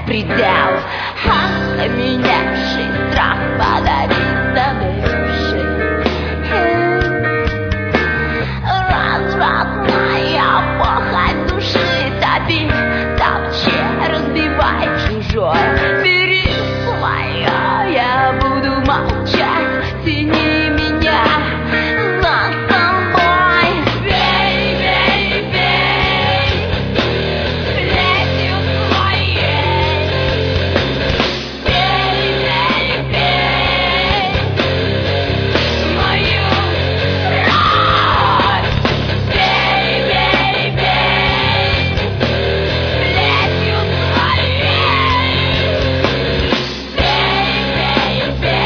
предел. Окаменевший страх подарит забывший. Развратная похоть души топи, топчи, разбивай чужое. Бери свое, я буду молчать, тяни меня за собой. Бей, бей, бей, плетью своей. Бей, бей, бей мою кровь. Бей, бей, бей плетью своей. Бей, бей, бей.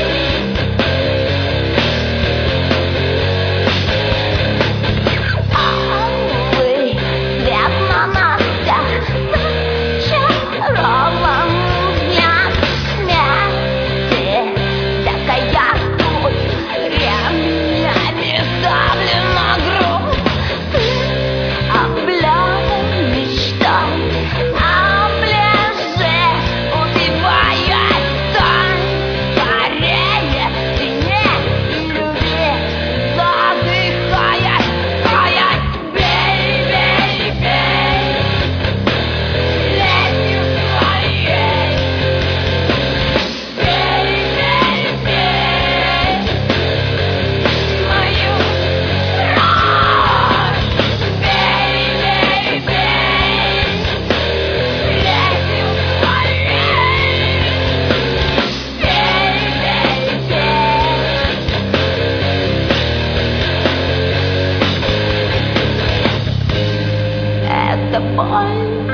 Алый свет на ногтях, зачарован взгляд смерти. Всякая путь ремнями вставлена грудь. Ты облёт мечтой, облежи, убивает сон. Скорее тяни и люби, задыхаясь, каясь. Бей, бей, бей плетью своей. Бей, бей, бей мою кровь. Бей, бей, бей плетью своей. Бей, бей, бей. Это боль.